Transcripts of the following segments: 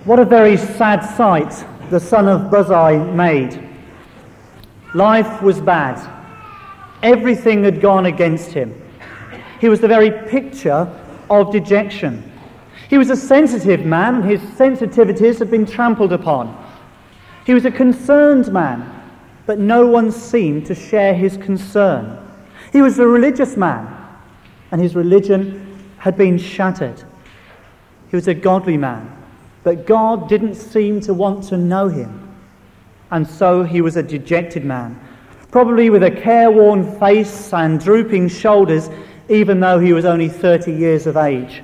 What a very sad sight the son of Buzi made. Life was bad. Everything had gone against him. He was the very picture of dejection. He was a sensitive man, and his sensitivities had been trampled upon. He was a concerned man, but no one seemed to share his concern. He was a religious man, and his religion had been shattered. He was a godly man, but God didn't seem to want to know him. And so he was a dejected man, probably with a careworn face and drooping shoulders, even though he was only 30 years of age.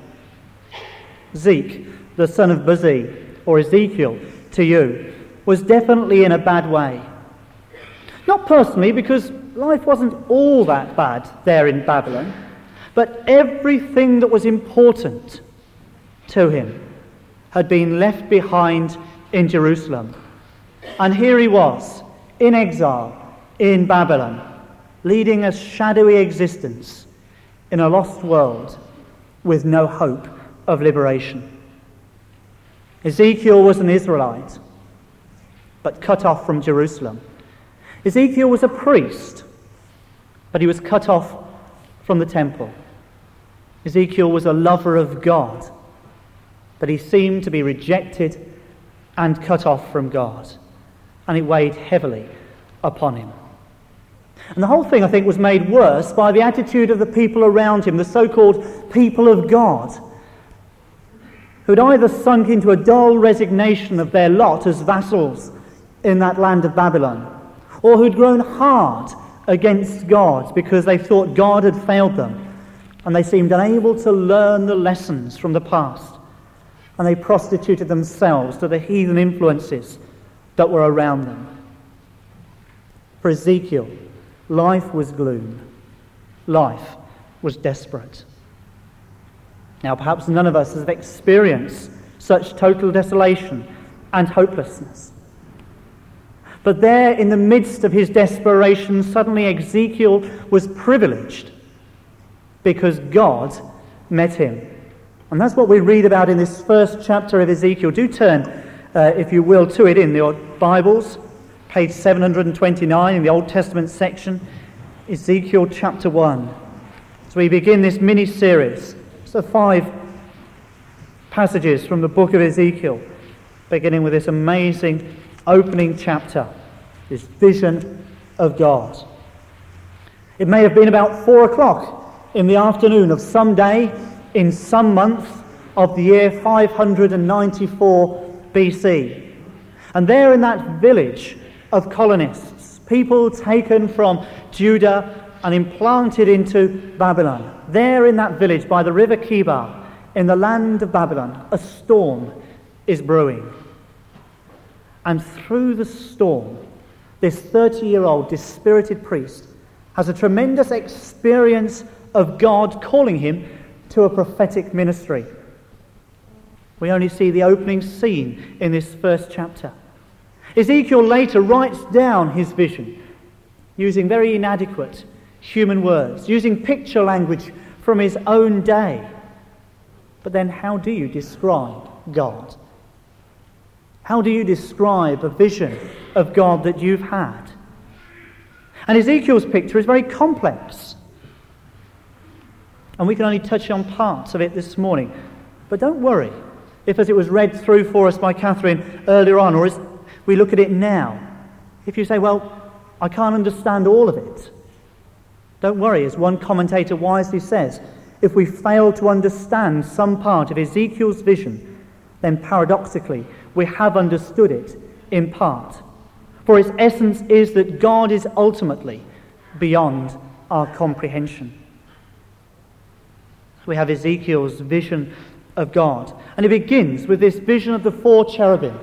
Zeke, the son of Buzi, or Ezekiel to you, was definitely in a bad way. Not personally, because life wasn't all that bad there in Babylon, but everything that was important to him had been left behind in Jerusalem. And here he was, in exile, in Babylon, leading a shadowy existence in a lost world with no hope of liberation. Ezekiel was an Israelite, but cut off from Jerusalem. Ezekiel was a priest, but he was cut off from the temple. Ezekiel was a lover of God, but he seemed to be rejected and cut off from God, and it weighed heavily upon him. And the whole thing, I think, was made worse by the attitude of the people around him, the so-called people of God, who'd either sunk into a dull resignation of their lot as vassals in that land of Babylon, or who'd grown hard against God because they thought God had failed them, and they seemed unable to learn the lessons from the past, and they prostituted themselves to the heathen influences that were around them. For Ezekiel, life was gloom. Life was desperate. Now, perhaps none of us has experienced such total desolation and hopelessness. But there, in the midst of his desperation, suddenly Ezekiel was privileged because God met him. And that's what we read about in this first chapter of Ezekiel. Do turn, if you will, to it in your Bibles, page 729 in the Old Testament section, Ezekiel chapter 1. So we begin this mini-series. So 5 passages from the book of Ezekiel, beginning with this amazing opening chapter, this vision of God. It may have been about 4 o'clock in the afternoon of some day in some month of the year 594 BC. And there in that village of colonists, people taken from Judah and implanted into Babylon, there in that village by the river Chebar, in the land of Babylon, a storm is brewing. And through the storm, this 30-year-old dispirited priest has a tremendous experience of God calling him to a prophetic ministry. We only see the opening scene in this first chapter. Ezekiel later writes down his vision using very inadequate human words, using picture language from his own day. But then how do you describe God? How do you describe a vision of God that you've had? And Ezekiel's picture is very complex. And we can only touch on parts of it this morning. But don't worry if, as it was read through for us by Catherine earlier on, or as we look at it now, if you say, well, I can't understand all of it. Don't worry, as one commentator wisely says, if we fail to understand some part of Ezekiel's vision, then paradoxically, we have understood it in part. For its essence is that God is ultimately beyond our comprehension. We have Ezekiel's vision of God. And it begins with this vision of the 4 cherubim.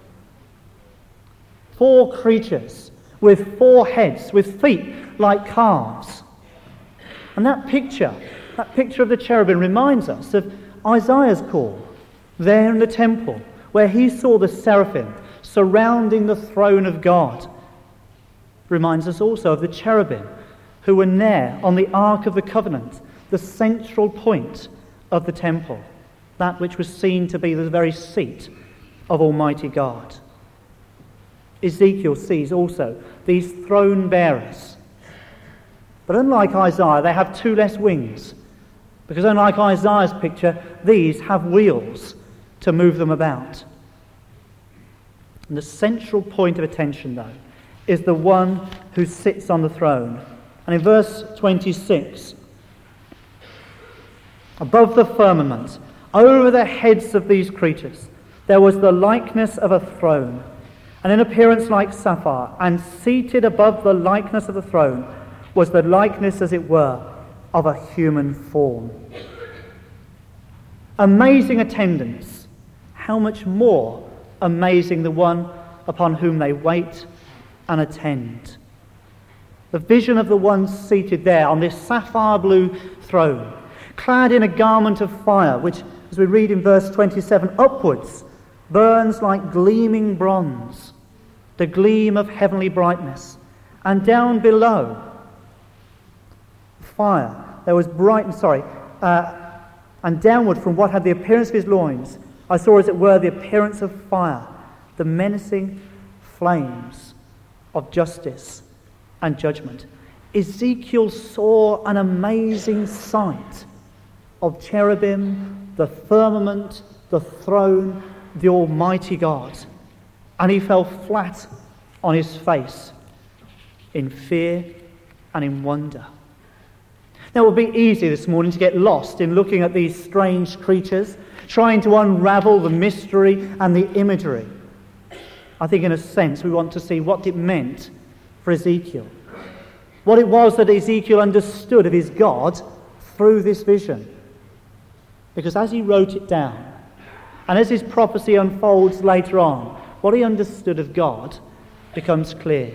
4 creatures with 4 heads, with feet like calves. And that picture of the cherubim reminds us of Isaiah's call there in the temple, where he saw the seraphim surrounding the throne of God. Reminds us also of the cherubim who were there on the Ark of the Covenant, the central point of the temple, that which was seen to be the very seat of Almighty God. Ezekiel sees also these throne bearers. But unlike Isaiah, they have 2 less wings, because unlike Isaiah's picture, these have wheels to move them about. And the central point of attention, though, is the one who sits on the throne. And in verse 26, above the firmament, over the heads of these creatures, there was the likeness of a throne, and in appearance like sapphire, and seated above the likeness of the throne was the likeness, as it were, of a human form. Amazing attendance. How much more amazing the one upon whom they wait and attend. The vision of the one seated there on this sapphire blue throne, clad in a garment of fire, which, as we read in verse 27, upwards burns like gleaming bronze, the gleam of heavenly brightness, and down below fire there was and downward from what had the appearance of his loins I saw, as it were, the appearance of fire, the menacing flames of justice and judgment. Ezekiel saw an amazing sight of cherubim, the firmament, the throne, the Almighty God, and he fell flat on his face in fear and in wonder. Now, it would be easy this morning to get lost in looking at these strange creatures, trying to unravel the mystery and the imagery. I think in a sense we want to see what it meant for Ezekiel, what it was that Ezekiel understood of his God through this vision. Because as he wrote it down, and as his prophecy unfolds later on, what he understood of God becomes clear.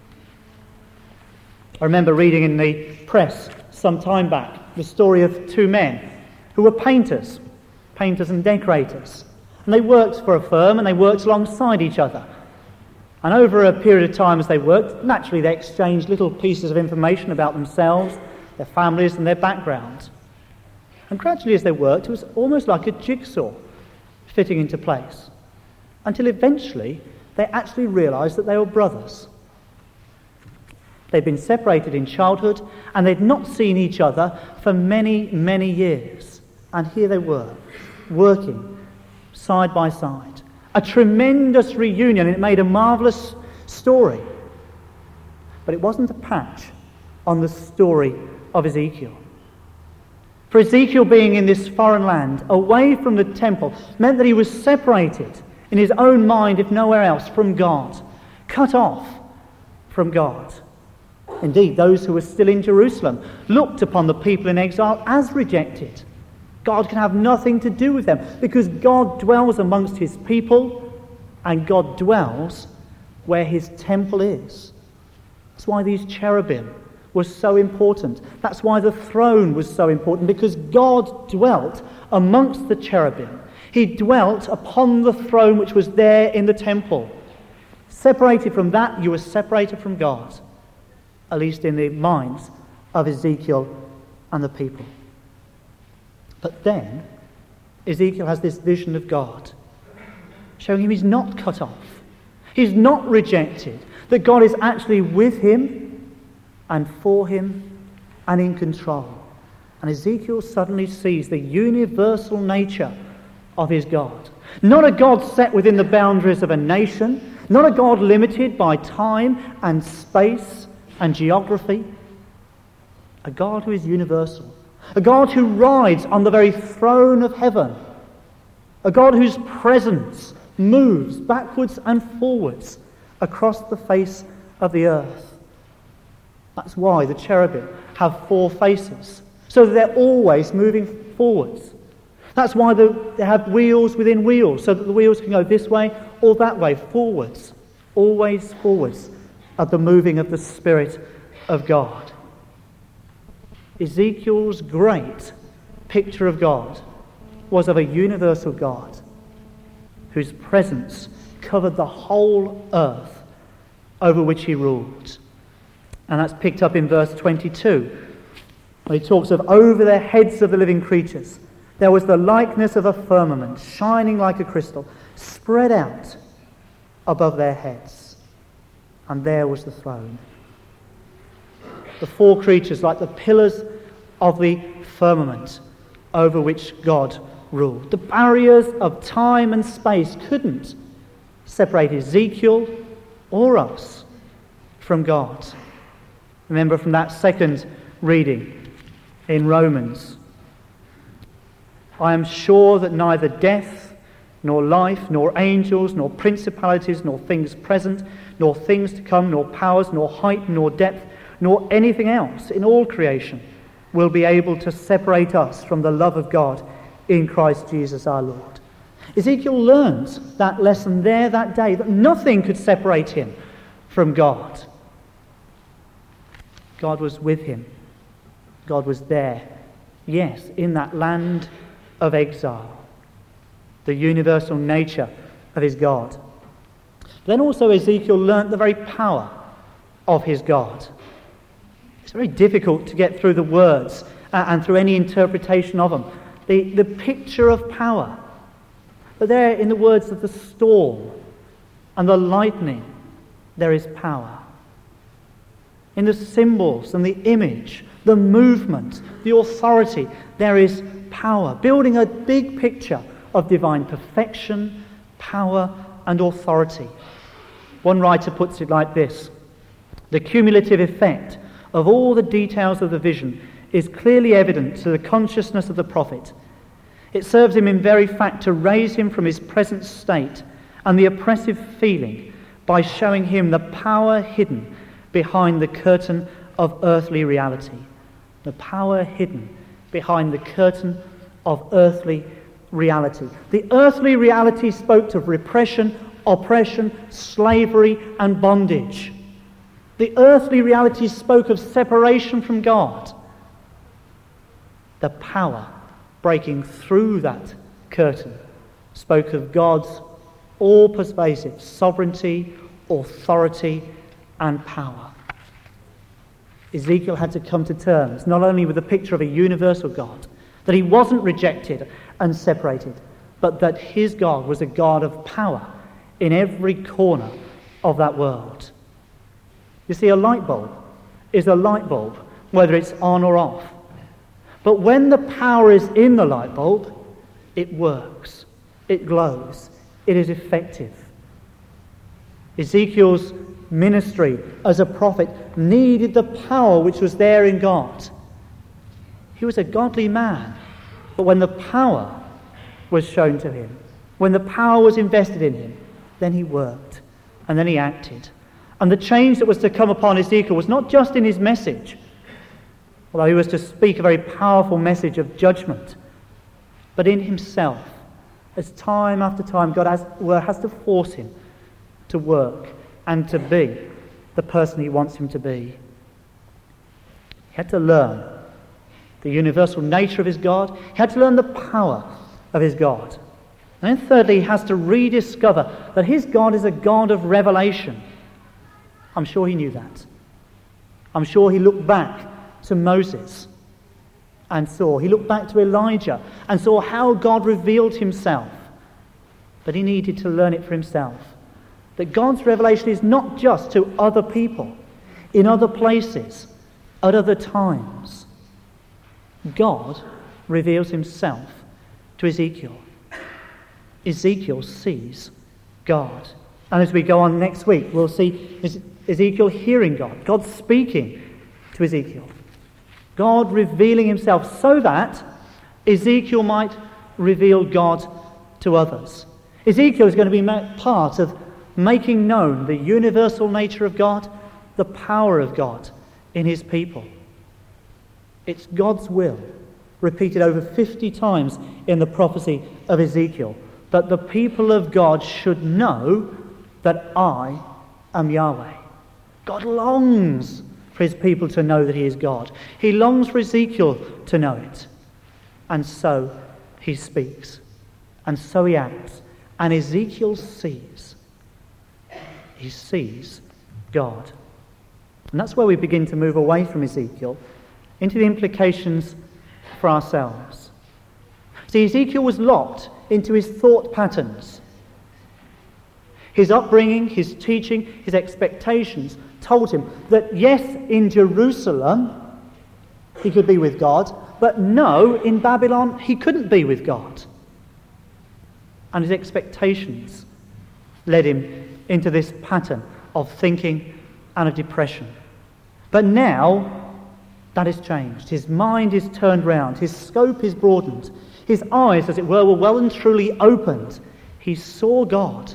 I remember reading in the press some time back the story of 2 men who were painters and decorators. And they worked for a firm, and they worked alongside each other. And over a period of time as they worked, naturally they exchanged little pieces of information about themselves, their families and their background. And gradually as they worked, it was almost like a jigsaw fitting into place, until eventually they actually realised that they were brothers. They'd been separated in childhood, and they'd not seen each other for many, many years. And here they were, working side by side. A tremendous reunion, and it made a marvellous story. But it wasn't a patch on the story of Ezekiel. For Ezekiel, being in this foreign land, away from the temple, meant that he was separated in his own mind, if nowhere else, from God, cut off from God. Indeed, those who were still in Jerusalem looked upon the people in exile as rejected. God can have nothing to do with them, because God dwells amongst his people, and God dwells where his temple is. That's why these cherubim were so important. That's why the throne was so important, because God dwelt amongst the cherubim. He dwelt upon the throne which was there in the temple. Separated from that, you were separated from God, at least in the minds of Ezekiel and the people. But then Ezekiel has this vision of God, showing him he's not cut off, he's not rejected, that God is actually with him and for him and in control. And Ezekiel suddenly sees the universal nature of his God. Not a God set within the boundaries of a nation, not a God limited by time and space and geography. A God who is universal. A God who rides on the very throne of heaven. A God whose presence moves backwards and forwards across the face of the earth. That's why the cherubim have 4 faces, so that they're always moving forwards. That's why they have wheels within wheels, so that the wheels can go this way or that way, forwards, always forwards, at the moving of the Spirit of God. Ezekiel's great picture of God was of a universal God whose presence covered the whole earth over which he ruled. And that's picked up in verse 22, where he talks of over the heads of the living creatures. There was the likeness of a firmament, shining like a crystal, spread out above their heads. And there was the throne. The four creatures like the pillars of the firmament over which God ruled. The barriers of time and space couldn't separate Ezekiel or us from God. Remember from that second reading in Romans, I am sure that neither death, nor life, nor angels, nor principalities, nor things present, nor things to come, nor powers, nor height, nor depth, nor anything else in all creation will be able to separate us from the love of God in Christ Jesus our Lord. Ezekiel learned that lesson there that day, that nothing could separate him from God. God was with him. God was there. Yes, in that land of exile. The universal nature of his God. Then also Ezekiel learnt the very power of his God. It's very difficult to get through the words and through any interpretation of them. The picture of power. But there in the words of the storm and the lightning, there is power. In the symbols and the image, the movement, the authority, there is power. Building a big picture of divine perfection, power and authority. One writer puts it like this: the cumulative effect of all the details of the vision is clearly evident to the consciousness of the prophet. It serves him in very fact to raise him from his present state and the oppressive feeling by showing him the power hidden behind the curtain of earthly reality. The power hidden behind the curtain of earthly reality. The earthly reality spoke of repression, oppression, slavery and bondage. The earthly reality spoke of separation from God. The power breaking through that curtain spoke of God's all-pervasive sovereignty, authority and power. Ezekiel had to come to terms not only with the picture of a universal God, that he wasn't rejected and separated, but that his God was a God of power in every corner of that world. You see, a light bulb is a light bulb, whether it's on or off. But when the power is in the light bulb, it works, it glows, it is effective. Ezekiel's ministry as a prophet needed the power which was there in God. He was a godly man, but when the power was shown to him, when the power was invested in him, then he worked and then he acted. And the change that was to come upon Ezekiel was not just in his message, although he was to speak a very powerful message of judgment, but in himself, as time after time God has to force him to work and to be the person he wants him to be. He had to learn the universal nature of his God. He had to learn the power of his God. And then thirdly, he has to rediscover that his God is a God of revelation. I'm sure he knew that. I'm sure he looked back to Moses and saw. He looked back to Elijah and saw how God revealed himself. But he needed to learn it for himself. That God's revelation is not just to other people, in other places, at other times. God reveals himself to Ezekiel. Ezekiel sees God. And as we go on next week, we'll see Ezekiel hearing God, God speaking to Ezekiel, God revealing himself so that Ezekiel might reveal God to others. Ezekiel is going to be part of making known the universal nature of God, the power of God in his people. It's God's will, repeated over 50 times in the prophecy of Ezekiel, that the people of God should know that I am Yahweh. God longs for his people to know that he is God. He longs for Ezekiel to know it. And so he speaks. And so he acts. And Ezekiel sees. He sees God. And that's where we begin to move away from Ezekiel into the implications for ourselves. See, See, Ezekiel was locked into his thought patterns. His upbringing, his teaching, his expectations told him that yes, in Jerusalem he could be with God, but no, in Babylon he couldn't be with God. And his expectations led him into this pattern of thinking and of depression. But now that has changed. His mind is turned round. His scope is broadened. His eyes, as it were well and truly opened. He saw God.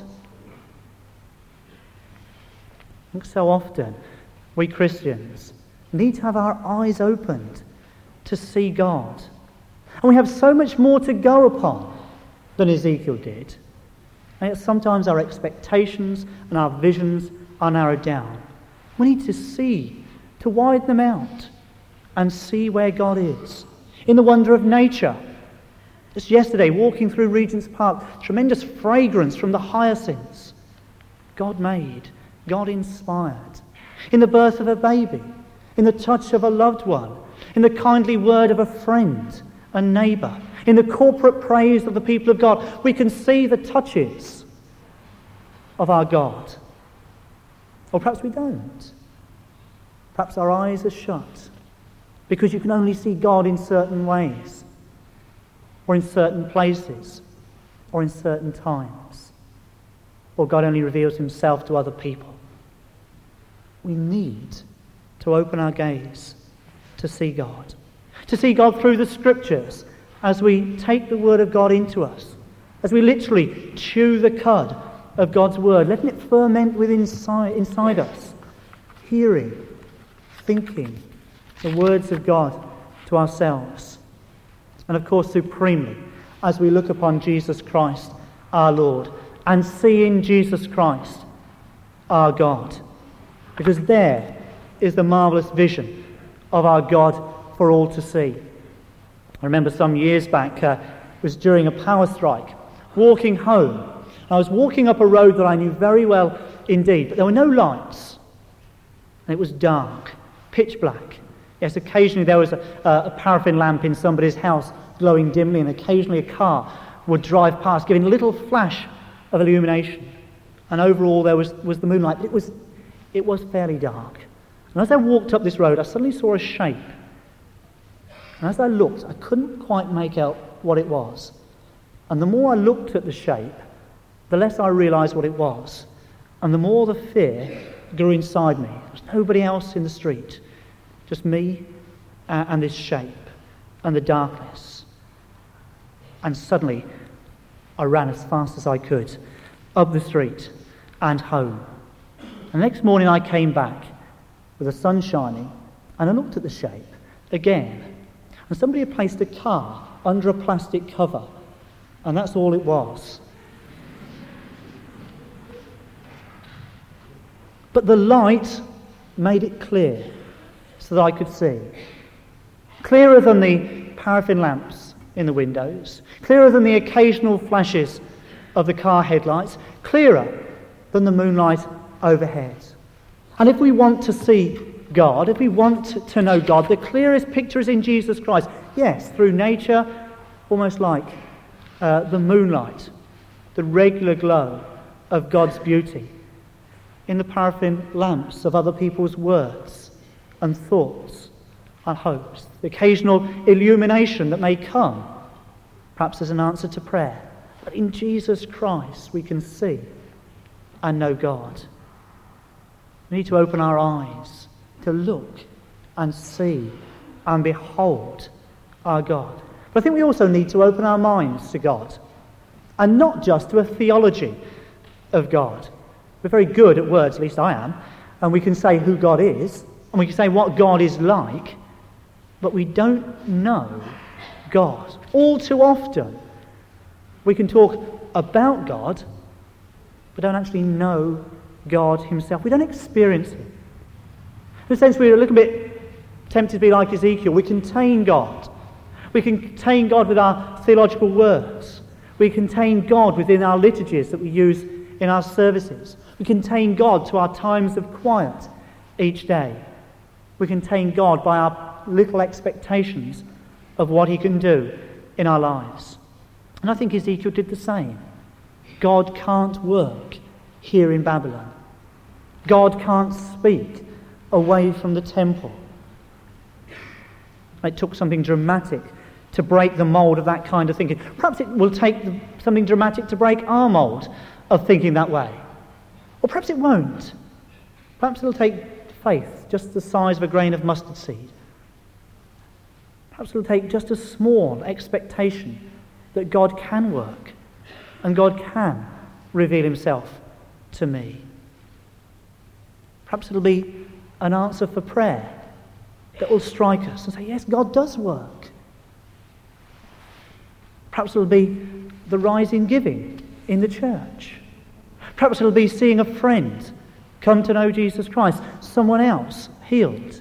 I think so often we Christians need to have our eyes opened to see God. And we have so much more to go upon than Ezekiel did. And yet sometimes our expectations and our visions are narrowed down. We need to see, to widen them out and see where God is. In the wonder of nature. Just yesterday, walking through Regent's Park, tremendous fragrance from the hyacinths. God made, God inspired. In the birth of a baby, in the touch of a loved one, in the kindly word of a friend, a neighbour, in the corporate praise of the people of God, we can see the touches of our God. Or perhaps we don't. Perhaps our eyes are shut because you can only see God in certain ways, or in certain places, or in certain times, or God only reveals himself to other people. We need to open our gaze to see God through the Scriptures as we take the Word of God into us, as we literally chew the cud of God's Word, letting it ferment inside us, hearing, thinking the words of God to ourselves. And of course, supremely, as we look upon Jesus Christ, our Lord, and see in Jesus Christ, our God. Because there is the marvellous vision of our God for all to see. I remember some years back, it was during a power strike, walking home. I was walking up a road that I knew very well indeed, but there were no lights. And it was dark, pitch black. Yes, occasionally there was a paraffin lamp in somebody's house glowing dimly, and occasionally a car would drive past, giving a little flash of illumination. And overall there was the moonlight. It was fairly dark. And as I walked up this road, I suddenly saw a shape. And as I looked, I couldn't quite make out what it was. And the more I looked at the shape, the less I realised what it was. And the more the fear grew inside me. There was nobody else in the street. Just me and this shape and the darkness. And suddenly, I ran as fast as I could up the street and home. And the next morning I came back with the sun shining, and I looked at the shape again. And somebody had placed a car under a plastic cover, and that's all it was. But the light made it clear so that I could see. Clearer than the paraffin lamps in the windows, clearer than the occasional flashes of the car headlights, clearer than the moonlight overhead. And if we want to see God, if we want to know God, the clearest picture is in Jesus Christ. Yes, through nature, almost like the moonlight, the regular glow of God's beauty. In the paraffin lamps of other people's words and thoughts and hopes. The occasional illumination that may come, perhaps as an answer to prayer. But in Jesus Christ we can see and know God. We need to open our eyes to look and see and behold our God. But I think we also need to open our minds to God. And not just to a theology of God. We're very good at words, at least I am, and we can say who God is, and we can say what God is like, but we don't know God. All too often, we can talk about God, but don't actually know God himself. We don't experience him. In a sense, we're a little bit tempted to be like Ezekiel. We contain God. We contain God with our theological words. We contain God within our liturgies that we use in our services. We contain God to our times of quiet each day. We contain God by our little expectations of what he can do in our lives. And I think Ezekiel did the same. God can't work here in Babylon. God can't speak away from the temple. It took something dramatic to break the mould of that kind of thinking. Perhaps it will take something dramatic to break our mould of thinking that way. Or perhaps it won't. Perhaps it'll take faith, just the size of a grain of mustard seed. Perhaps it'll take just a small expectation that God can work and God can reveal himself to me. Perhaps it'll be an answer for prayer that will strike us and say, yes, God does work. Perhaps it'll be the rise in giving in the church. Perhaps it'll be seeing a friend come to know Jesus Christ, someone else healed.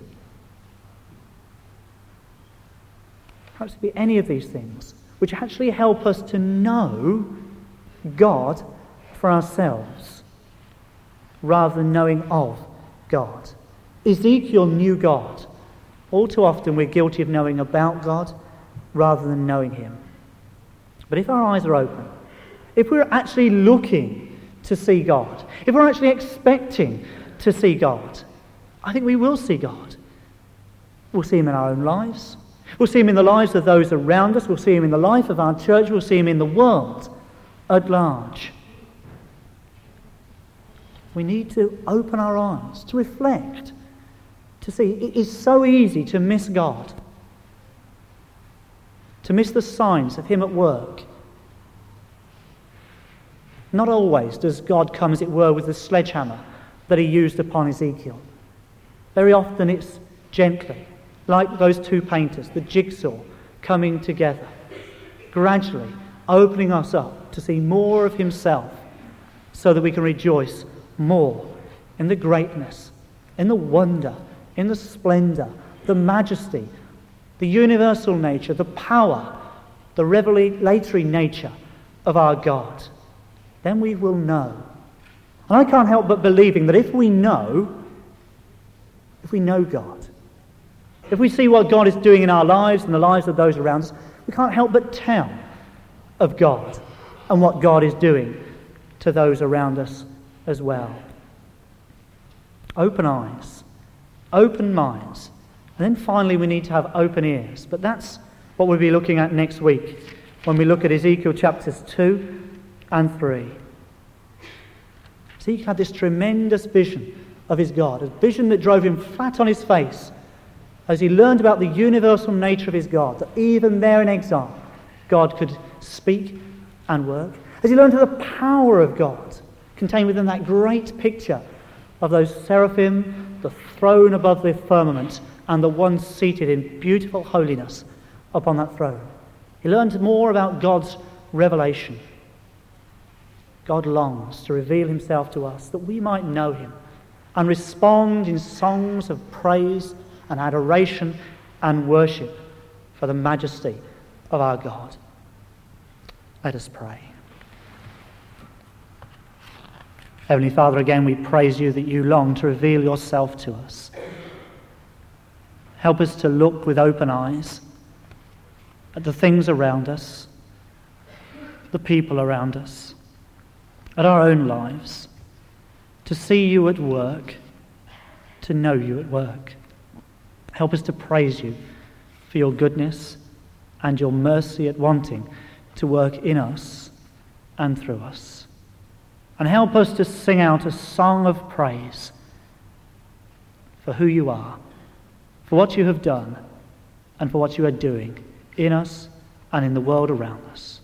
Perhaps it'll be any of these things which actually help us to know God for ourselves rather than knowing of God. Ezekiel knew God. All too often we're guilty of knowing about God rather than knowing him. But if our eyes are open, if we're actually looking to see God, if we're actually expecting to see God, I think we will see God. We'll see him in our own lives. We'll see him in the lives of those around us. We'll see him in the life of our church. We'll see him in the world at large. We need to open our eyes, to reflect, to see. It is so easy to miss God, to miss the signs of him at work. Not always does God come, as it were, with the sledgehammer that he used upon Ezekiel. Very often it's gently, like those two painters, the jigsaw coming together, gradually opening us up to see more of himself so that we can rejoice more in the greatness, in the wonder, in the splendor, the majesty, the universal nature, the power, the revelatory nature of our God. Then we will know. And I can't help but believing that if we know God, if we see what God is doing in our lives and the lives of those around us, we can't help but tell of God and what God is doing to those around us as well. Open eyes, open minds, and then finally we need to have open ears. But that's what we'll be looking at next week when we look at Ezekiel chapters 2 and 3. Ezekiel had this tremendous vision of his God, a vision that drove him flat on his face as he learned about the universal nature of his God, that even there in exile, God could speak and work. As he learned of the power of God contained within that great picture of those seraphim, the throne above the firmament, and the one seated in beautiful holiness upon that throne. He learned more about God's revelation. God longs to reveal himself to us that we might know him and respond in songs of praise and adoration and worship for the majesty of our God. Let us pray. Heavenly Father, again we praise you that you long to reveal yourself to us. Help us to look with open eyes at the things around us, the people around us, at our own lives, to see you at work, to know you at work. Help us to praise you for your goodness and your mercy at wanting to work in us and through us. And help us to sing out a song of praise for who you are, for what you have done, and for what you are doing in us and in the world around us.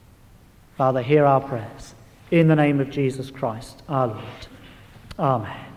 Father, hear our prayers. In the name of Jesus Christ, our Lord. Amen.